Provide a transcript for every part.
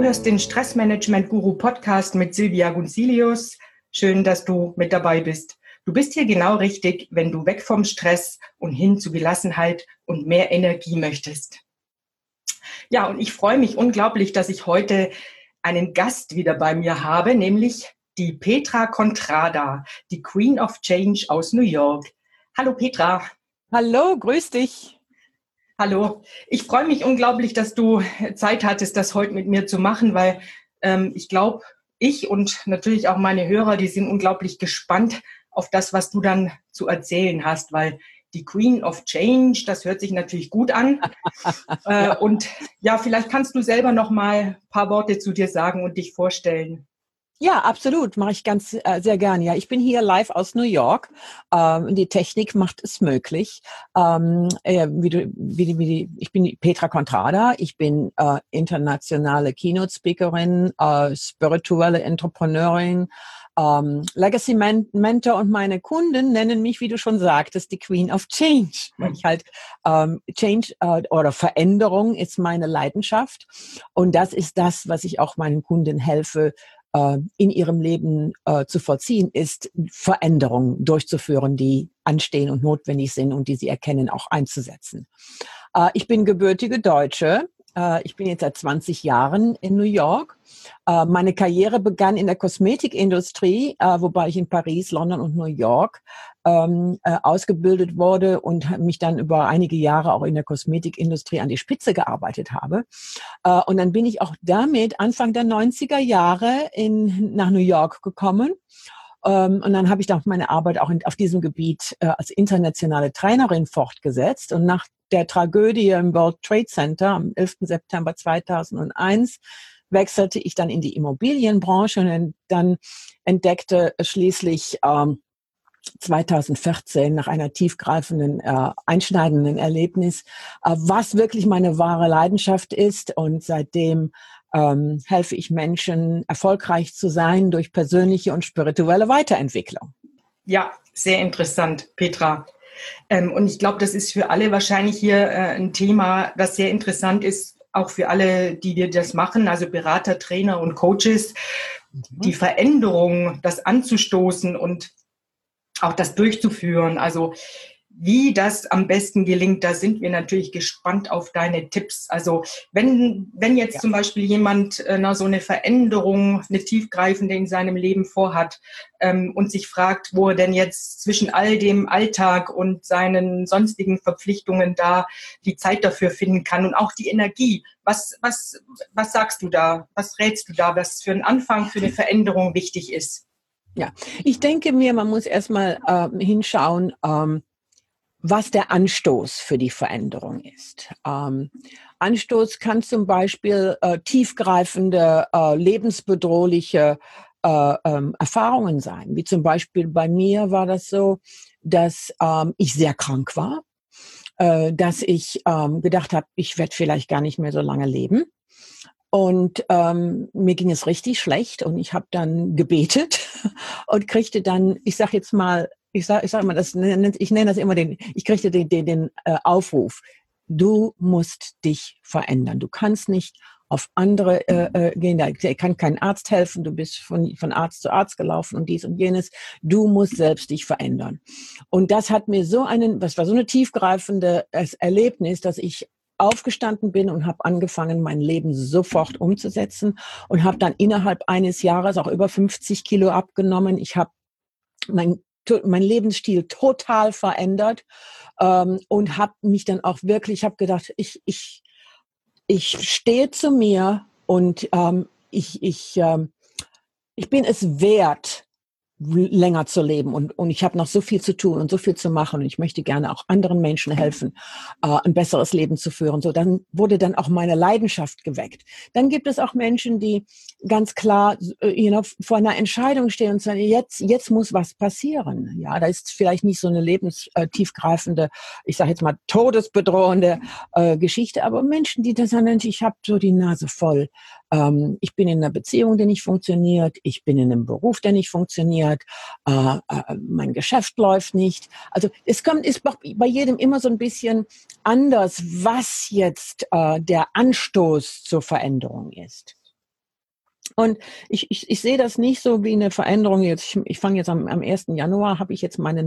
hörst den Stressmanagement-Guru-Podcast mit Silvia Gunzilius. Schön, dass du mit dabei bist. Du bist hier genau richtig, wenn du weg vom Stress und hin zu Gelassenheit und mehr Energie möchtest. Ja, und ich freue mich unglaublich, dass ich heute einen Gast wieder bei mir habe, nämlich die Petra Contrada, die Queen of Change aus New York. Hallo Petra. Hallo, grüß dich. Hallo, ich freue mich unglaublich, dass du Zeit hattest, das heute mit mir zu machen, weil ich glaube, ich und natürlich auch meine Hörer, die sind unglaublich gespannt auf das, was du dann zu erzählen hast, weil die Queen of Change, das hört sich natürlich gut an. Ja. Und ja, vielleicht kannst du selber noch mal ein paar Worte zu dir sagen und dich vorstellen. Ja, absolut, mache ich ganz sehr gern. Ja, ich bin hier live aus New York. Die Technik macht es möglich. Ich bin Petra Contrada. Ich bin internationale Keynote-Speakerin, spirituelle Entrepreneurin, Legacy Mentor, und meine Kunden nennen mich, wie du schon sagtest, die Queen of Change. Weil ich halt Change oder Veränderung ist meine Leidenschaft, und das ist das, was ich auch meinen Kunden helfe, in ihrem Leben zu vollziehen, ist Veränderungen durchzuführen, die anstehen und notwendig sind und die sie erkennen, auch einzusetzen. Ich bin gebürtige Deutsche. Ich bin jetzt seit 20 Jahren in New York. Meine Karriere begann in der Kosmetikindustrie, wobei ich in Paris, London und New York ausgebildet wurde und mich dann über einige Jahre auch in der Kosmetikindustrie an die Spitze gearbeitet habe. Und dann bin ich auch damit Anfang der 90er Jahre nach New York gekommen. Und dann habe ich dann meine Arbeit auch auf diesem Gebiet als internationale Trainerin fortgesetzt. Und nach der Tragödie im World Trade Center am 11. September 2001 wechselte ich dann in die Immobilienbranche und dann entdeckte schließlich 2014 nach einer tiefgreifenden, einschneidenden Erlebnis, was wirklich meine wahre Leidenschaft ist. Und seitdem helfe ich Menschen, erfolgreich zu sein durch persönliche und spirituelle Weiterentwicklung. Ja, sehr interessant, Petra. Und ich glaube, das ist für alle wahrscheinlich hier ein Thema, das sehr interessant ist, auch für alle, die dir das machen, also Berater, Trainer und Coaches, die Veränderung, das anzustoßen und auch das durchzuführen. Also wie das am besten gelingt, da sind wir natürlich gespannt auf deine Tipps. Also wenn jetzt zum Beispiel jemand so eine Veränderung, eine tiefgreifende in seinem Leben vorhat und sich fragt, wo er denn jetzt zwischen all dem Alltag und seinen sonstigen Verpflichtungen da die Zeit dafür finden kann und auch die Energie. Was sagst du da? Was rätst du da, was für einen Anfang, für eine Veränderung wichtig ist? Ja, ich denke mir, man muss erstmal hinschauen, was der Anstoß für die Veränderung ist. Anstoß kann zum Beispiel tiefgreifende, lebensbedrohliche Erfahrungen sein. Wie zum Beispiel bei mir war das so, dass ich sehr krank war, dass ich gedacht habe, ich werde vielleicht gar nicht mehr so lange leben. Und mir ging es richtig schlecht und ich habe dann gebetet und kriegte dann, ich sag mal, ich nenne das immer ich kriegte den Aufruf: Du musst dich verändern. Du kannst nicht auf andere gehen. Da kann kein Arzt helfen. Du bist von Arzt zu Arzt gelaufen und dies und jenes. Du musst selbst dich verändern. Und das hat mir das war so eine tiefgreifende Erlebnis, dass ich aufgestanden bin und habe angefangen, mein Leben sofort umzusetzen und habe dann innerhalb eines Jahres auch über 50 Kilo abgenommen. Ich habe mein Lebensstil total verändert und habe mich dann auch wirklich, habe gedacht, ich stehe zu mir und ich bin es wert, länger zu leben und ich habe noch so viel zu tun und so viel zu machen und ich möchte gerne auch anderen Menschen helfen, ein besseres Leben zu führen. So, dann wurde dann auch meine Leidenschaft geweckt. Dann gibt es auch Menschen, die ganz klar vor einer Entscheidung stehen und sagen, jetzt muss was passieren. Ja, da ist vielleicht nicht so eine lebenstiefgreifende, ich sage jetzt mal todesbedrohende Geschichte, aber Menschen, die das sagen, ich habe so die Nase voll. Ich bin in einer Beziehung, die nicht funktioniert. Ich bin in einem Beruf, der nicht funktioniert. Mein Geschäft läuft nicht. Also ist bei jedem immer so ein bisschen anders, was jetzt der Anstoß zur Veränderung ist. Und ich sehe das nicht so wie eine Veränderung jetzt. Ich fange jetzt am 1. Januar, habe ich jetzt meine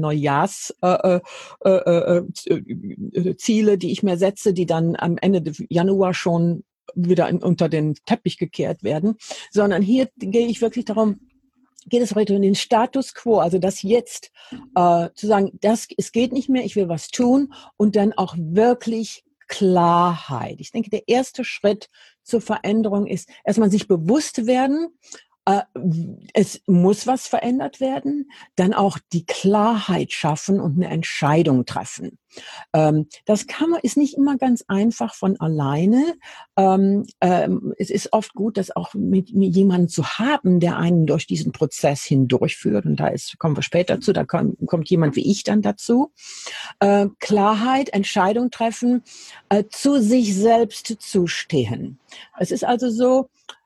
Ziele, die ich mir setze, die dann am Ende des Januar schon wieder unter den Teppich gekehrt werden, sondern hier gehe ich wirklich darum, geht es heute um den Status quo, also das jetzt zu sagen, es geht nicht mehr, ich will was tun und dann auch wirklich Klarheit. Ich denke, der erste Schritt zur Veränderung ist erstmal sich bewusst werden, es muss was verändert werden, dann auch die Klarheit schaffen und eine Entscheidung treffen. Das ist nicht immer ganz einfach von alleine. Es ist oft gut, das auch mit jemandem zu haben, der einen durch diesen Prozess hindurchführt. Und kommen wir später zu, da kommt jemand wie ich dann dazu. Klarheit, Entscheidung treffen, zu sich selbst zu stehen. Es ist also so,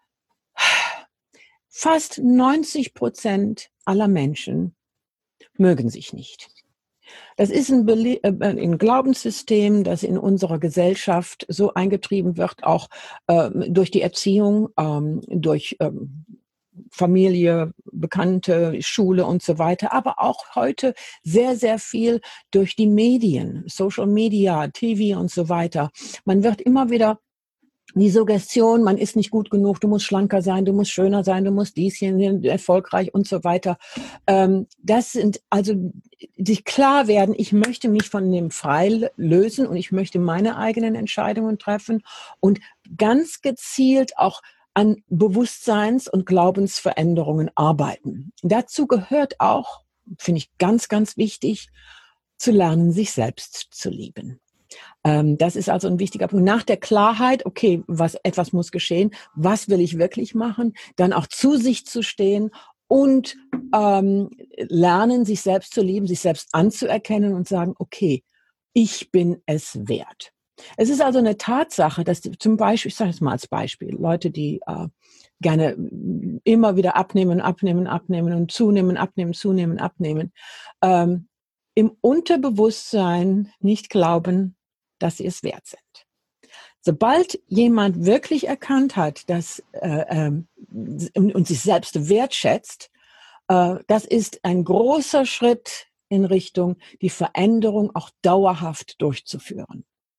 fast 90% aller Menschen mögen sich nicht. Das ist ein Glaubenssystem, das in unserer Gesellschaft so eingetrieben wird, auch durch die Erziehung, durch Familie, Bekannte, Schule und so weiter, aber auch heute sehr, sehr viel durch die Medien, Social Media, TV und so weiter. Man wird immer wieder die Suggestion, man ist nicht gut genug, du musst schlanker sein, du musst schöner sein, du musst dies hier erfolgreich und so weiter. Das sind also sich klar werden, ich möchte mich von dem frei lösen und ich möchte meine eigenen Entscheidungen treffen und ganz gezielt auch an Bewusstseins- und Glaubensveränderungen arbeiten. Dazu gehört auch, finde ich ganz, ganz wichtig, zu lernen, sich selbst zu lieben. Das ist also ein wichtiger Punkt. Nach der Klarheit, okay, etwas muss geschehen, was will ich wirklich machen, dann auch zu sich zu stehen und lernen, sich selbst zu lieben, sich selbst anzuerkennen und sagen, okay, ich bin es wert. Es ist also eine Tatsache, dass zum Beispiel, ich sage es mal als Beispiel, Leute, die gerne immer wieder abnehmen und zunehmen, abnehmen, im Unterbewusstsein nicht glauben, dass sie es wert sind. Sobald jemand wirklich erkannt hat, dass und sich selbst wertschätzt, das ist ein großer Schritt in Richtung, die Veränderung auch dauerhaft durchzuführen.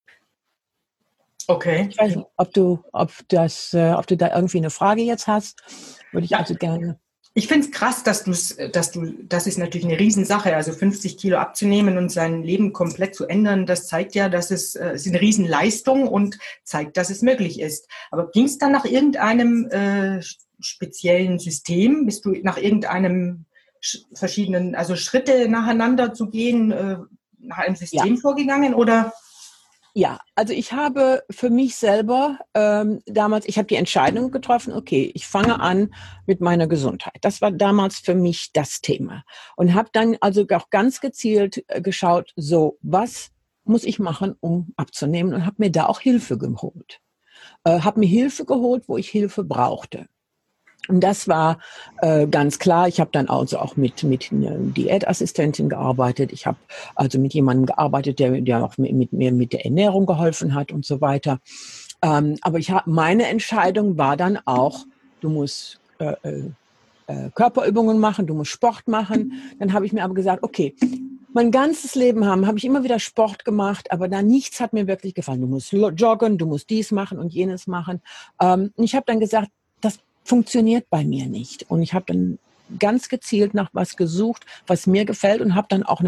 Okay. Ich weiß nicht, ob du da irgendwie eine Frage jetzt hast, würde ich also gerne. Ich finde es krass, das ist natürlich eine Riesensache, also 50 Kilo abzunehmen und sein Leben komplett zu ändern, das zeigt ja, dass es ist eine Riesenleistung und zeigt, dass es möglich ist. Aber ging es dann nach irgendeinem speziellen System? Bist du nach irgendeinem verschiedenen, also Schritte nacheinander zu gehen, nach einem System vorgegangen oder? Ja, also ich habe für mich selber damals, ich habe die Entscheidung getroffen, okay, ich fange an mit meiner Gesundheit. Das war damals für mich das Thema. Und habe dann also auch ganz gezielt geschaut, so, was muss ich machen, um abzunehmen? Und habe mir da auch Hilfe geholt. Habe mir Hilfe geholt, wo ich Hilfe brauchte. Und das war ganz klar. Ich habe dann also auch mit einer Diätassistentin gearbeitet. Ich habe also mit jemandem gearbeitet, der auch mit mir mit der Ernährung geholfen hat und so weiter. Aber meine Entscheidung war dann auch, du musst Körperübungen machen, du musst Sport machen. Dann habe ich mir aber gesagt, okay, mein ganzes Leben habe ich immer wieder Sport gemacht, aber da nichts hat mir wirklich gefallen. Du musst joggen, du musst dies machen und jenes machen. Und ich habe dann gesagt, das funktioniert bei mir nicht. Und ich habe dann ganz gezielt nach was gesucht, was mir gefällt und habe dann auch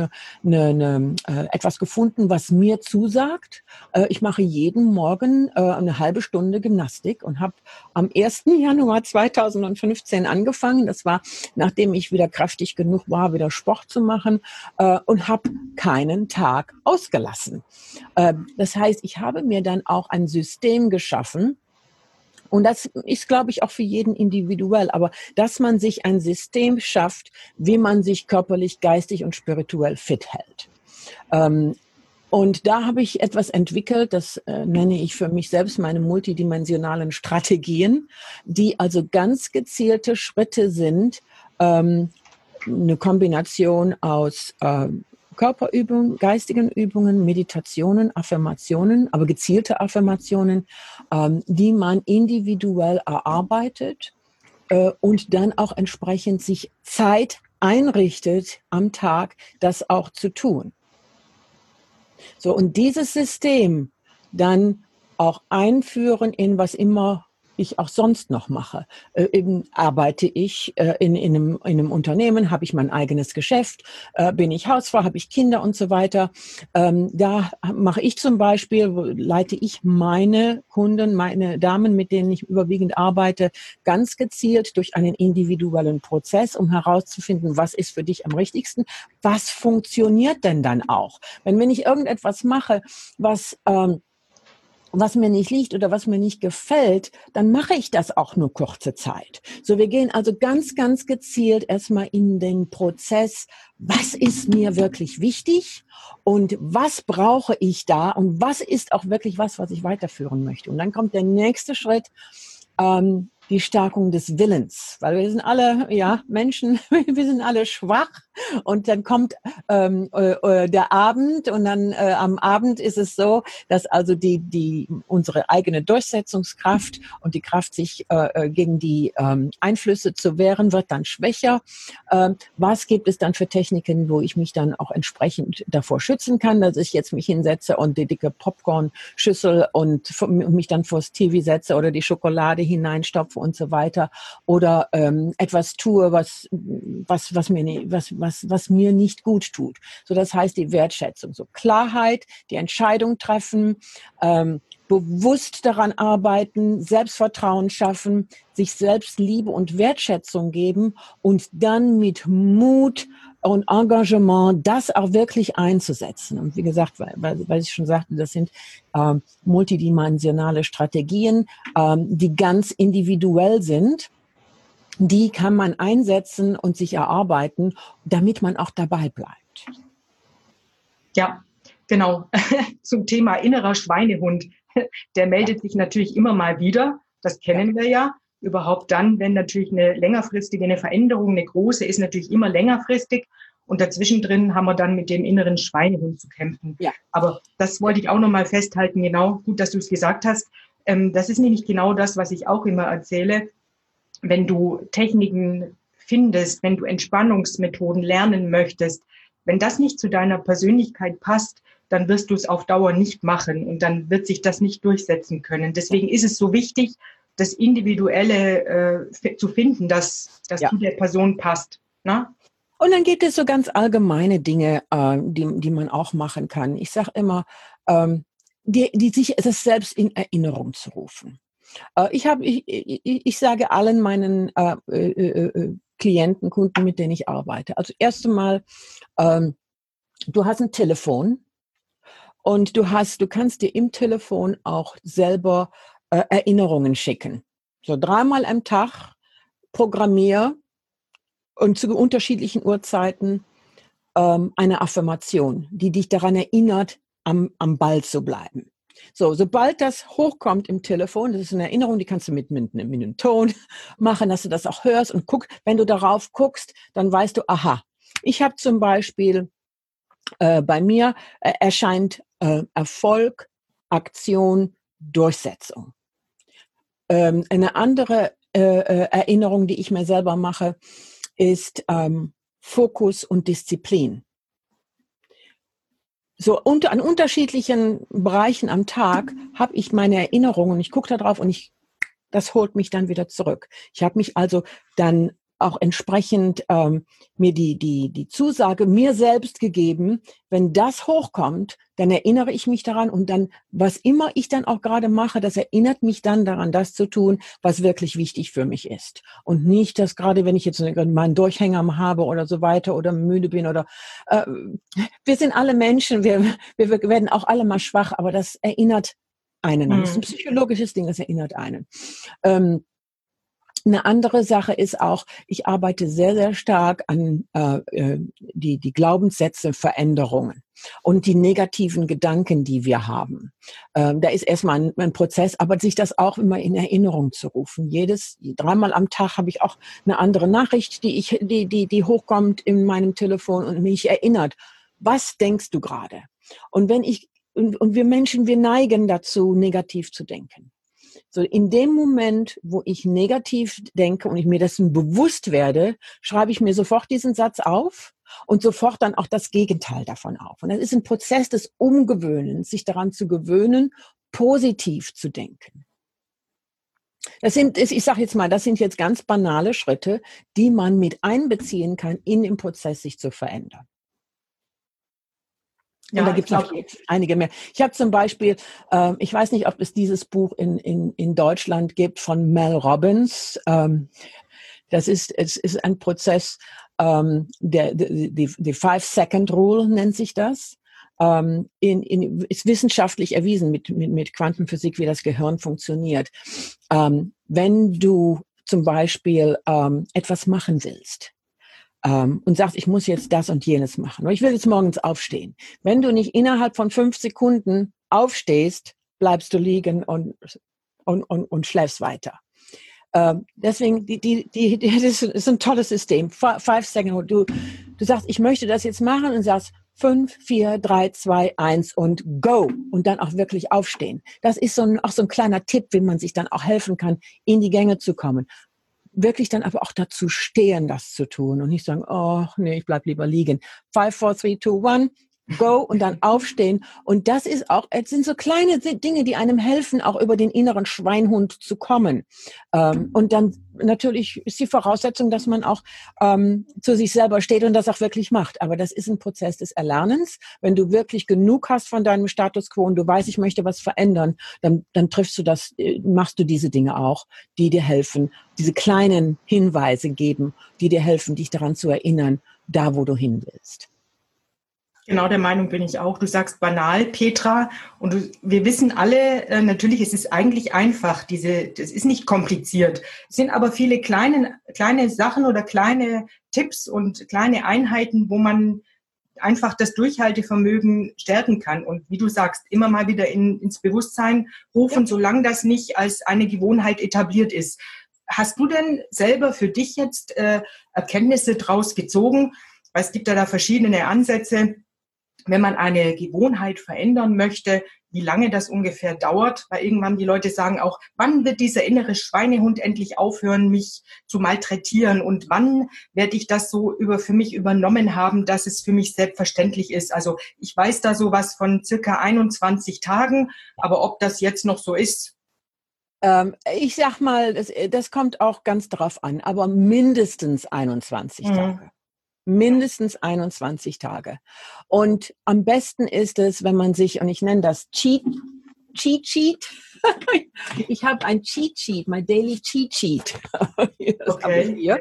etwas gefunden, was mir zusagt. Ich mache jeden Morgen eine halbe Stunde Gymnastik und habe am 1. Januar 2015 angefangen. Das war, nachdem ich wieder kräftig genug war, wieder Sport zu machen und habe keinen Tag ausgelassen. Das heißt, ich habe mir dann auch ein System geschaffen. Und das ist, glaube ich, auch für jeden individuell. Aber dass man sich ein System schafft, wie man sich körperlich, geistig und spirituell fit hält. Und da habe ich etwas entwickelt, das nenne ich für mich selbst meine multidimensionalen Strategien, die also ganz gezielte Schritte sind, eine Kombination aus Körperübungen, geistigen Übungen, Meditationen, Affirmationen, aber gezielte Affirmationen, die man individuell erarbeitet und dann auch entsprechend sich Zeit einrichtet am Tag, das auch zu tun. So, und dieses System dann auch einführen in was immer ich auch sonst noch mache. Eben arbeite ich in einem Unternehmen, habe ich mein eigenes Geschäft, bin ich Hausfrau, habe ich Kinder und so weiter. Da mache ich zum Beispiel, leite ich meine Kunden, meine Damen, mit denen ich überwiegend arbeite, ganz gezielt durch einen individuellen Prozess, um herauszufinden, was ist für dich am richtigsten, was funktioniert denn dann auch. Wenn ich irgendetwas mache, was mir nicht liegt oder was mir nicht gefällt, dann mache ich das auch nur kurze Zeit. So, wir gehen also ganz, ganz gezielt erstmal in den Prozess, was ist mir wirklich wichtig und was brauche ich da und was ist auch wirklich was ich weiterführen möchte. Und dann kommt der nächste Schritt, die Stärkung des Willens, weil wir sind alle, Menschen, wir sind alle schwach und dann kommt der Abend und dann am Abend ist es so, dass also unsere eigene Durchsetzungskraft und die Kraft, sich gegen die Einflüsse zu wehren, wird dann schwächer. Was gibt es dann für Techniken, wo ich mich dann auch entsprechend davor schützen kann, dass ich jetzt mich hinsetze und die dicke Popcorn-Schüssel und mich dann vors TV setze oder die Schokolade hineinstopfe und so weiter oder etwas tue, was mir nicht gut tut. So, das heißt die Wertschätzung, so Klarheit, die Entscheidung treffen, bewusst daran arbeiten, Selbstvertrauen schaffen, sich selbst Liebe und Wertschätzung geben und dann mit Mut und Engagement das auch wirklich einzusetzen. Und wie gesagt, weil ich schon sagte, das sind multidimensionale Strategien, die ganz individuell sind. Die kann man einsetzen und sich erarbeiten, damit man auch dabei bleibt. Ja, genau. Zum Thema innerer Schweinehund. Der meldet sich natürlich immer mal wieder. Das kennen wir ja. Überhaupt dann, wenn natürlich eine Veränderung, eine große, ist natürlich immer längerfristig. Und dazwischen drin haben wir dann mit dem inneren Schweinehund zu kämpfen. Ja. Aber das wollte ich auch nochmal festhalten. Genau, gut, dass du es gesagt hast. Das ist nämlich genau das, was ich auch immer erzähle. Wenn du Techniken findest, wenn du Entspannungsmethoden lernen möchtest, wenn das nicht zu deiner Persönlichkeit passt, dann wirst du es auf Dauer nicht machen und dann wird sich das nicht durchsetzen können. Deswegen ist es so wichtig, das Individuelle zu finden, dass das zu der Person passt. Na? Und dann gibt es so ganz allgemeine Dinge, die man auch machen kann. Ich sage immer, sich das selbst in Erinnerung zu rufen. Ich sage allen meinen Klienten, Kunden, mit denen ich arbeite. Also erst einmal, du hast ein Telefon und du kannst dir im Telefon auch selber Erinnerungen schicken. So 3-mal am Tag programmier und zu unterschiedlichen Uhrzeiten eine Affirmation, die dich daran erinnert, am Ball zu bleiben. So, sobald das hochkommt im Telefon, das ist eine Erinnerung, die kannst du mit einem Ton machen, dass du das auch hörst und wenn du darauf guckst, dann weißt du, aha, ich habe zum Beispiel, bei mir erscheint Erfolg, Aktion, Durchsetzung. Eine andere Erinnerung, die ich mir selber mache, ist Fokus und Disziplin. So an unterschiedlichen Bereichen am Tag habe ich meine Erinnerungen und ich gucke da drauf und das holt mich dann wieder zurück. Ich habe mich also dann auch entsprechend mir die Zusage mir selbst gegeben, wenn das hochkommt, dann erinnere ich mich daran und dann, was immer ich dann auch gerade mache, das erinnert mich dann daran, das zu tun, was wirklich wichtig für mich ist. Und nicht, dass gerade, wenn ich jetzt meinen Durchhänger habe oder so weiter oder müde bin oder wir sind alle Menschen, wir werden auch alle mal schwach, aber das erinnert einen. Das ist ein psychologisches Ding, das erinnert einen. Eine andere Sache ist auch, ich arbeite sehr, sehr stark an die Glaubenssätze, Veränderungen und die negativen Gedanken, die wir haben. Da ist erstmal ein Prozess, aber sich das auch immer in Erinnerung zu rufen. 3-mal am Tag habe ich auch eine andere Nachricht, die hochkommt in meinem Telefon und mich erinnert. Was denkst du gerade? Und wir Menschen, wir neigen dazu, negativ zu denken. So in dem Moment, wo ich negativ denke und ich mir dessen bewusst werde, schreibe ich mir sofort diesen Satz auf und sofort dann auch das Gegenteil davon auf. Und das ist ein Prozess des Umgewöhnens, sich daran zu gewöhnen, positiv zu denken. Ich sage jetzt mal, das sind jetzt ganz banale Schritte, die man mit einbeziehen kann, in den Prozess sich zu verändern. Und da gibt es noch einige mehr. Ich habe zum Beispiel, ich weiß nicht, ob es dieses Buch in Deutschland gibt von Mel Robbins. Es ist ein Prozess, die 5-Second-Rule nennt sich das. Ist wissenschaftlich erwiesen mit Quantenphysik, wie das Gehirn funktioniert. Wenn du zum Beispiel etwas machen willst, und sagst, ich muss jetzt das und jenes machen. Oder ich will jetzt morgens aufstehen. Wenn du nicht innerhalb von 5 Sekunden aufstehst, bleibst du liegen und schläfst weiter. Deswegen, das ist ein tolles System. 5 Second. Du sagst, ich möchte das jetzt machen und sagst 5, 4, 3, 2, 1 und go. Und dann auch wirklich aufstehen. Das ist auch so ein kleiner Tipp, wie man sich dann auch helfen kann, in die Gänge zu kommen. Wirklich dann aber auch dazu stehen, das zu tun und nicht sagen, oh, nee, ich bleib lieber liegen. 5, 4, 3, 2, 1, go und dann aufstehen. Und das ist auch, es sind so kleine Dinge, die einem helfen, auch über den inneren Schweinhund zu kommen. Und dann natürlich ist die Voraussetzung, dass man auch zu sich selber steht und das auch wirklich macht. Aber das ist ein Prozess des Erlernens. Wenn du wirklich genug hast von deinem Status quo und du weißt, ich möchte was verändern, dann triffst du das, machst du diese Dinge auch, die dir helfen, diese kleinen Hinweise geben, die dir helfen, dich daran zu erinnern, da wo du hin willst. Genau der Meinung bin ich auch. Du sagst banal, Petra, und wir wissen alle, natürlich, es ist eigentlich einfach, das ist nicht kompliziert. Es sind aber viele kleine Sachen oder kleine Tipps und kleine Einheiten, wo man einfach das Durchhaltevermögen stärken kann. Und wie du sagst, immer mal wieder ins Bewusstsein rufen, solange das nicht als eine Gewohnheit etabliert ist. Hast du denn selber für dich jetzt Erkenntnisse draus gezogen? Weil es gibt da verschiedene Ansätze. Wenn man eine Gewohnheit verändern möchte, wie lange das ungefähr dauert, weil irgendwann die Leute sagen auch, wann wird dieser innere Schweinehund endlich aufhören, mich zu malträtieren und wann werde ich das so für mich übernommen haben, dass es für mich selbstverständlich ist. Also ich weiß da sowas von circa 21 Tagen, aber ob das jetzt noch so ist? Ich sag mal, das kommt auch ganz drauf an, aber mindestens 21 Tage. Mindestens 21 Tage. Und am besten ist es, wenn man sich, und ich nenne das Cheat Sheet. Ich habe ein Cheat Sheet, mein Daily Cheat Sheet. Das habe ich hier.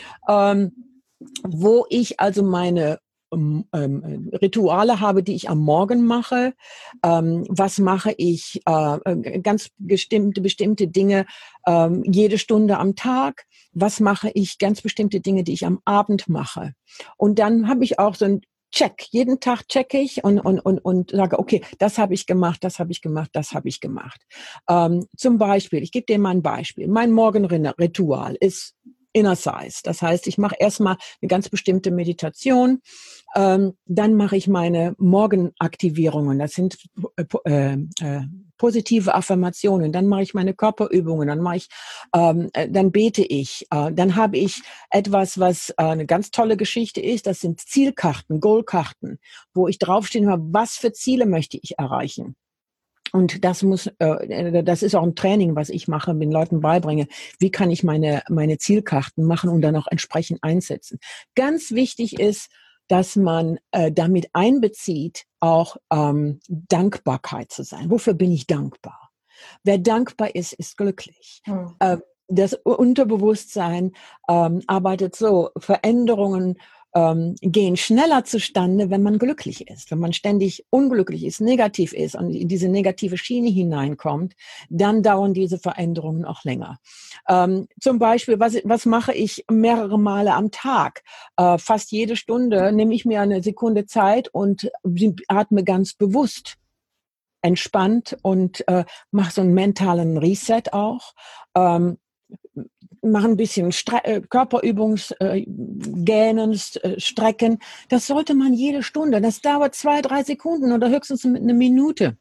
Wo ich also meine Rituale habe, die ich am Morgen mache. Was mache ich? Ganz bestimmte Dinge jede Stunde am Tag. Was mache ich? Ganz bestimmte Dinge, die ich am Abend mache. Und dann habe ich auch so ein Check. Jeden Tag checke ich und sage, okay, das habe ich gemacht, das habe ich gemacht, das habe ich gemacht. Zum Beispiel, ich gebe dir mal ein Beispiel. Mein Morgenritual ist Inner Size. Das heißt, ich mache erstmal eine ganz bestimmte Meditation, dann mache ich meine Morgenaktivierungen. Das sind positive Affirmationen. Dann mache ich meine Körperübungen. Dann bete ich. Dann habe ich etwas, was eine ganz tolle Geschichte ist. Das sind Zielkarten, Goalkarten, wo ich draufstehen habe, was für Ziele möchte ich erreichen. Und das ist auch ein Training, was ich mache, den Leuten beibringe. Wie kann ich meine Zielkarten machen und dann auch entsprechend einsetzen? Ganz wichtig ist, dass man damit einbezieht, auch Dankbarkeit zu sein. Wofür bin ich dankbar? Wer dankbar ist, ist glücklich. Das Unterbewusstsein arbeitet so, Veränderungen gehen schneller zustande, wenn man glücklich ist. Wenn man ständig unglücklich ist, negativ ist und in diese negative Schiene hineinkommt, dann dauern diese Veränderungen auch länger. Zum Beispiel, was mache ich mehrere Male am Tag? Fast jede Stunde nehme ich mir eine Sekunde Zeit und atme ganz bewusst entspannt und mache so einen mentalen Reset auch. Machen ein bisschen Körperübungs, Gähnen, Strecken. Das sollte man jede Stunde. Das dauert 2, 3 Sekunden oder höchstens eine Minute.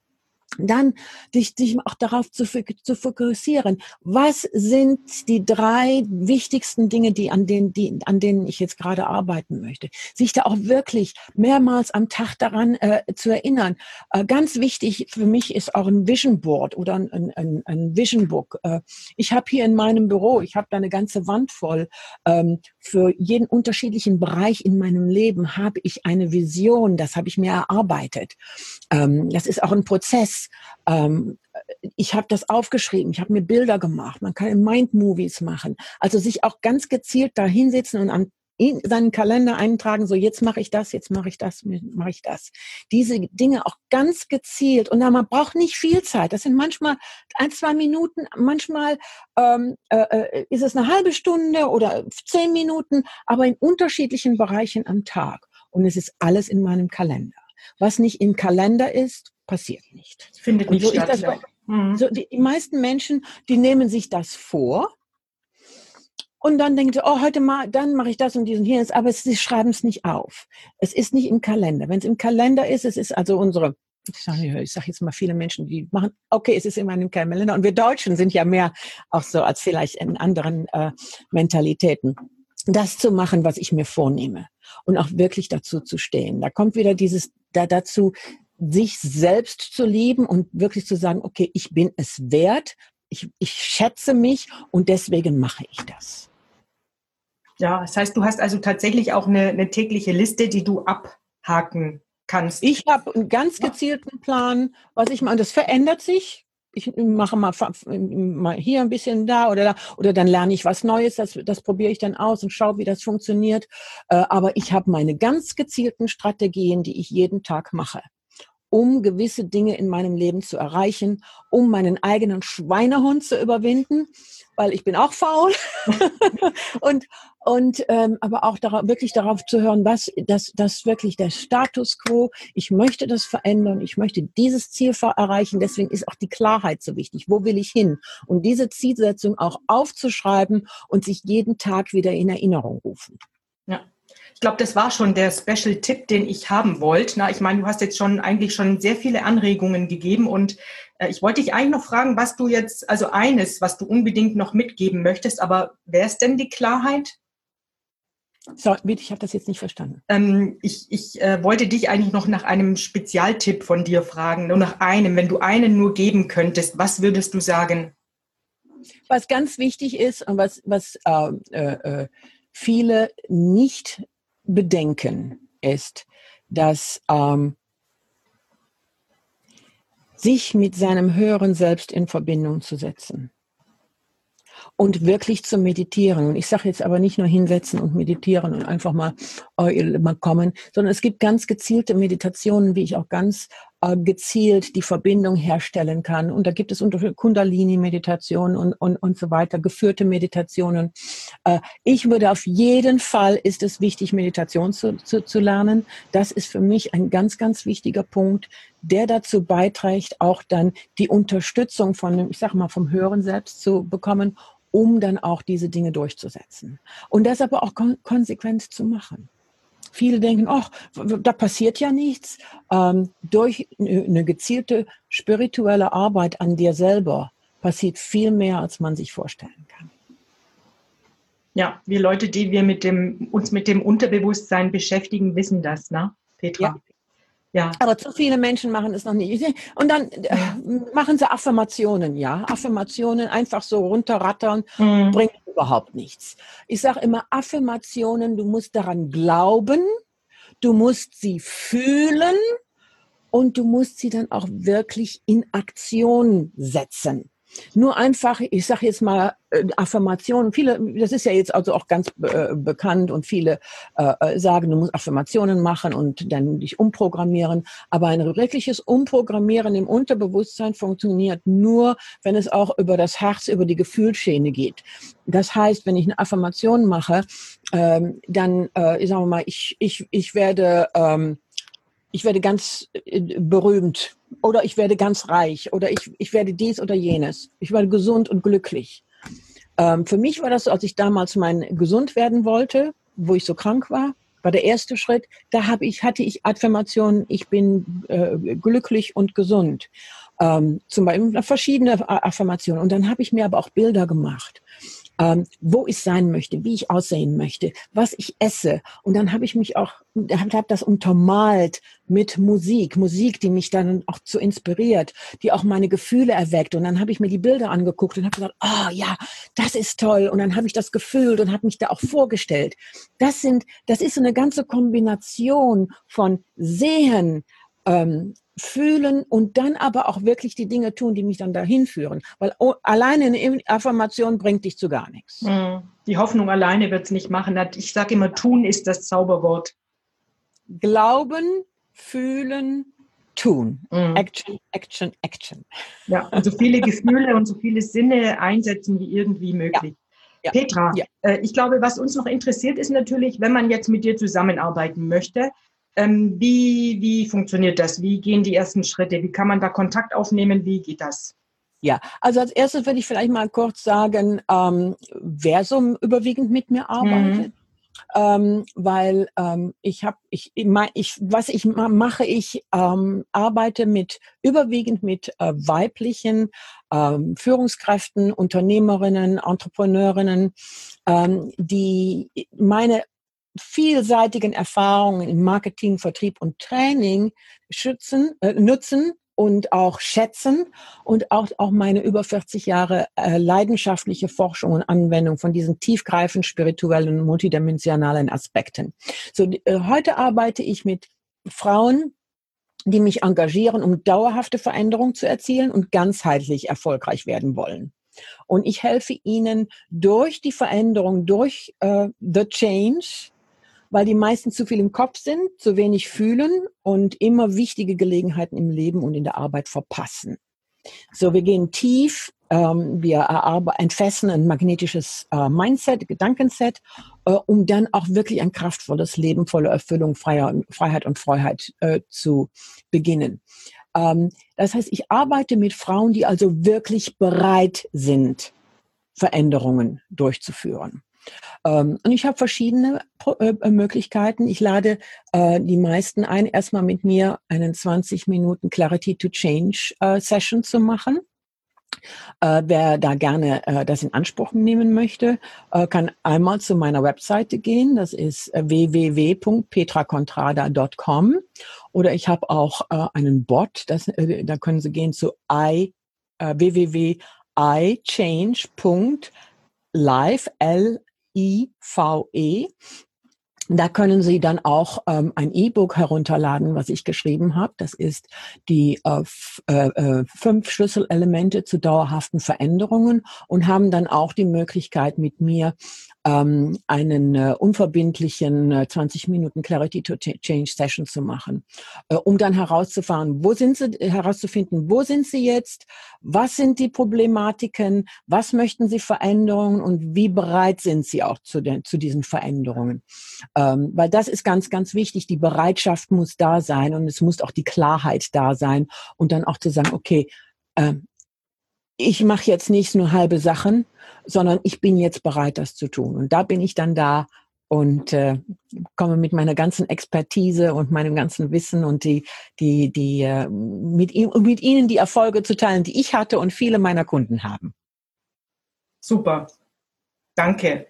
Dann dich auch darauf zu fokussieren. Was sind die 3 wichtigsten Dinge, an denen ich jetzt gerade arbeiten möchte? Sich da auch wirklich mehrmals am Tag daran zu erinnern. Ganz wichtig für mich ist auch ein Vision Board oder ein Vision Book. Ich habe hier in meinem Büro, ich habe da eine ganze Wand voll. Für jeden unterschiedlichen Bereich in meinem Leben habe ich eine Vision. Das habe ich mir erarbeitet. Das ist auch ein Prozess. Ich habe das aufgeschrieben, ich habe mir Bilder gemacht, man kann Mind-Movies machen, also sich auch ganz gezielt da hinsetzen und in seinen Kalender eintragen, so jetzt mache ich das, jetzt mache ich das, mache ich das. Diese Dinge auch ganz gezielt und man braucht nicht viel Zeit, das sind manchmal 1, 2 Minuten, manchmal ist es eine halbe Stunde oder 10 Minuten, aber in unterschiedlichen Bereichen am Tag und es ist alles in meinem Kalender. Was nicht im Kalender ist, passiert nicht. Findet nicht statt. Ja. So die meisten Menschen, die nehmen sich das vor und dann denken sie, oh, dann mache ich das und diesen hier, aber sie schreiben es nicht auf. Es ist nicht im Kalender. Wenn es im Kalender ist, es ist also ich sage jetzt mal viele Menschen, die machen, okay, es ist in meinem Kalender und wir Deutschen sind ja mehr auch so als vielleicht in anderen Mentalitäten. Das zu machen, was ich mir vornehme und auch wirklich dazu zu stehen. Da kommt wieder dazu, sich selbst zu lieben und wirklich zu sagen, okay, ich bin es wert, ich schätze mich und deswegen mache ich das. Ja, das heißt, du hast also tatsächlich auch eine tägliche Liste, die du abhaken kannst. Ich habe einen ganz gezielten Plan, was ich mache. Und das verändert sich. Ich mache mal hier ein bisschen da oder dann lerne ich was Neues, das probiere ich dann aus und schaue, wie das funktioniert. Aber ich habe meine ganz gezielten Strategien, die ich jeden Tag mache, um gewisse Dinge in meinem Leben zu erreichen, um meinen eigenen Schweinehund zu überwinden, weil ich bin auch faul und aber auch wirklich darauf zu hören, was das wirklich der Status quo. Ich möchte das verändern, ich möchte dieses Ziel erreichen. Deswegen ist auch die Klarheit so wichtig. Wo will ich hin? Und diese Zielsetzung auch aufzuschreiben und sich jeden Tag wieder in Erinnerung rufen. Ja. Ich glaube, das war schon der Special-Tipp, den ich haben wollte. Na, ich meine, du hast jetzt eigentlich schon sehr viele Anregungen gegeben und ich wollte dich eigentlich noch fragen, was du jetzt, also was du unbedingt noch mitgeben möchtest, aber wer ist denn die Klarheit? So, ich habe das jetzt nicht verstanden. Ich wollte dich eigentlich noch nach einem Spezialtipp von dir fragen, nur nach einem, wenn du einen nur geben könntest, was würdest du sagen? Was ganz wichtig ist und was viele nicht bedenken, ist, dass sich mit seinem höheren Selbst in Verbindung zu setzen und wirklich zu meditieren. Und ich sage jetzt aber nicht nur hinsetzen und meditieren und einfach mal kommen, sondern es gibt ganz gezielte Meditationen, wie ich auch ganz gezielt die Verbindung herstellen kann. Und da gibt es Kundalini-Meditationen und so weiter, geführte Meditationen. Ich würde auf jeden Fall, ist es wichtig, Meditation zu lernen. Das ist für mich ein ganz, ganz wichtiger Punkt, der dazu beiträgt, auch dann die Unterstützung vom höheren Selbst zu bekommen, um dann auch diese Dinge durchzusetzen. Und das aber auch konsequent zu machen. Viele denken, ach, da passiert ja nichts. Durch eine gezielte spirituelle Arbeit an dir selber passiert viel mehr, als man sich vorstellen kann. Ja, wir Leute, die wir uns mit dem Unterbewusstsein beschäftigen, wissen das, ne, Petra? Ja. Ja. Aber zu viele Menschen machen es noch nicht. Und dann machen sie Affirmationen, ja. Affirmationen einfach so runterrattern, bringt überhaupt nichts. Ich sage immer, Affirmationen, du musst daran glauben, du musst sie fühlen und du musst sie dann auch wirklich in Aktion setzen. Nur einfach, ich sage jetzt mal Affirmationen, das ist ja jetzt also auch ganz bekannt und viele sagen, du musst Affirmationen machen und dann dich umprogrammieren, aber ein wirkliches Umprogrammieren im Unterbewusstsein funktioniert nur, wenn es auch über das Herz, über die Gefühlsschiene geht. Das heißt, wenn ich eine Affirmation mache, dann, sagen wir mal, ich werde ganz berühmt oder ich werde ganz reich oder ich werde dies oder jenes. Ich werde gesund und glücklich. Für mich war das so, als ich damals gesund werden wollte, wo ich so krank war der erste Schritt. Da hatte ich Affirmationen, ich bin glücklich und gesund. Zum Beispiel verschiedene Affirmationen. Und dann habe ich mir aber auch Bilder gemacht. Wo ich sein möchte, wie ich aussehen möchte, was ich esse. Und dann habe ich mich auch, habe das untermalt mit Musik, die mich dann auch so inspiriert, die auch meine Gefühle erweckt. Und dann habe ich mir die Bilder angeguckt und habe gesagt, oh ja, das ist toll. Und dann habe ich das gefühlt und habe mich da auch vorgestellt. Das ist so eine ganze Kombination von Sehen, fühlen und dann aber auch wirklich die Dinge tun, die mich dann dahin führen. Weil alleine eine Affirmation bringt dich zu gar nichts. Die Hoffnung alleine wird es nicht machen. Ich sage immer, tun ist das Zauberwort. Glauben, fühlen, tun. Action, Action, Action. Ja, und so viele Gefühle und so viele Sinne einsetzen wie irgendwie möglich. Ja. Petra, ich glaube, was uns noch interessiert, ist natürlich, wenn man jetzt mit dir zusammenarbeiten möchte, wie funktioniert das? Wie gehen die ersten Schritte? Wie kann man da Kontakt aufnehmen? Wie geht das? Ja, also als erstes würde ich vielleicht mal kurz sagen, wer so überwiegend mit mir arbeitet. Weil ich arbeite überwiegend mit weiblichen Führungskräften, Unternehmerinnen, Entrepreneurinnen, die meine vielseitigen Erfahrungen im Marketing, Vertrieb und Training nutzen und auch schätzen und auch meine über 40 Jahre leidenschaftliche Forschung und Anwendung von diesen tiefgreifend spirituellen und multidimensionalen Aspekten. So, heute arbeite ich mit Frauen, die mich engagieren, um dauerhafte Veränderungen zu erzielen und ganzheitlich erfolgreich werden wollen. Und ich helfe ihnen durch die Veränderung, durch the change, weil die meisten zu viel im Kopf sind, zu wenig fühlen und immer wichtige Gelegenheiten im Leben und in der Arbeit verpassen. So, wir gehen tief, wir entfesseln ein magnetisches Mindset, Gedankenset, um dann auch wirklich ein kraftvolles Leben voller Erfüllung, Freiheit und Freude zu beginnen. Das heißt, ich arbeite mit Frauen, die also wirklich bereit sind, Veränderungen durchzuführen. Und ich habe verschiedene Möglichkeiten. Ich lade die meisten ein, erstmal mit mir einen 20 Minuten Clarity to Change Session zu machen. Wer da gerne das in Anspruch nehmen möchte, kann einmal zu meiner Webseite gehen. Das ist www.petracontrada.com. Oder ich habe auch einen Bot. Da können Sie gehen zu www.ichange.live, L-I-V-E. Da können Sie dann auch ein E-Book herunterladen, was ich geschrieben habe. Das ist die 5 Schlüsselelemente zu dauerhaften Veränderungen und haben dann auch die Möglichkeit, mit mir einen unverbindlichen 20 Minuten Clarity to Change Session zu machen, um dann herauszufinden, wo sind Sie jetzt, was sind die Problematiken, was möchten Sie verändern und wie bereit sind Sie auch zu diesen Veränderungen. Weil das ist ganz, ganz wichtig. Die Bereitschaft muss da sein und es muss auch die Klarheit da sein und dann auch zu sagen, okay, ich mache jetzt nicht nur halbe Sachen, sondern ich bin jetzt bereit, das zu tun. Und da bin ich dann da und komme mit meiner ganzen Expertise und meinem ganzen Wissen und mit Ihnen die Erfolge zu teilen, die ich hatte und viele meiner Kunden haben. Super. Danke.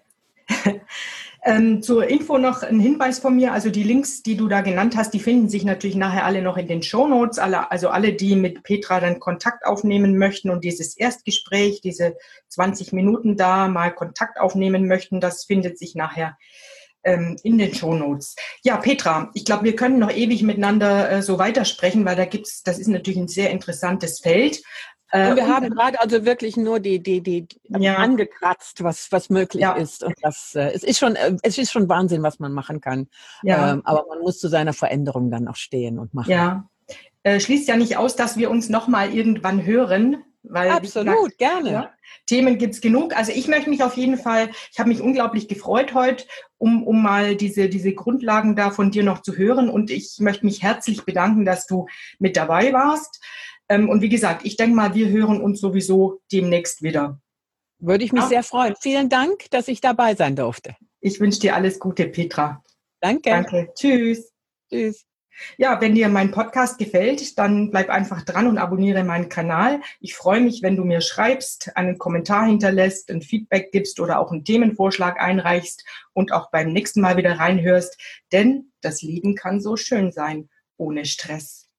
Zur Info noch ein Hinweis von mir. Also die Links, die du da genannt hast, die finden sich natürlich nachher alle noch in den Shownotes. Also alle, die mit Petra dann Kontakt aufnehmen möchten und dieses Erstgespräch, diese 20 Minuten da mal Kontakt aufnehmen möchten, das findet sich nachher in den Shownotes. Ja, Petra, ich glaube, wir können noch ewig miteinander so weitersprechen, weil das ist natürlich ein sehr interessantes Feld. Und wir haben gerade also wirklich nur die angekratzt, was möglich ist. Und es ist schon Wahnsinn, was man machen kann. Ja. Aber man muss zu seiner Veränderung dann auch stehen und machen. Ja. Schließt ja nicht aus, dass wir uns nochmal irgendwann hören. Weil, absolut, gerne. Ja, Themen gibt's genug. Also ich möchte mich auf jeden Fall, ich habe mich unglaublich gefreut heute, um mal diese Grundlagen da von dir noch zu hören. Und ich möchte mich herzlich bedanken, dass du mit dabei warst. Und wie gesagt, ich denke mal, wir hören uns sowieso demnächst wieder. Würde ich mich sehr freuen. Vielen Dank, dass ich dabei sein durfte. Ich wünsche dir alles Gute, Petra. Danke. Danke. Tschüss. Tschüss. Ja, wenn dir mein Podcast gefällt, dann bleib einfach dran und abonniere meinen Kanal. Ich freue mich, wenn du mir schreibst, einen Kommentar hinterlässt, ein Feedback gibst oder auch einen Themenvorschlag einreichst und auch beim nächsten Mal wieder reinhörst, denn das Leben kann so schön sein, ohne Stress.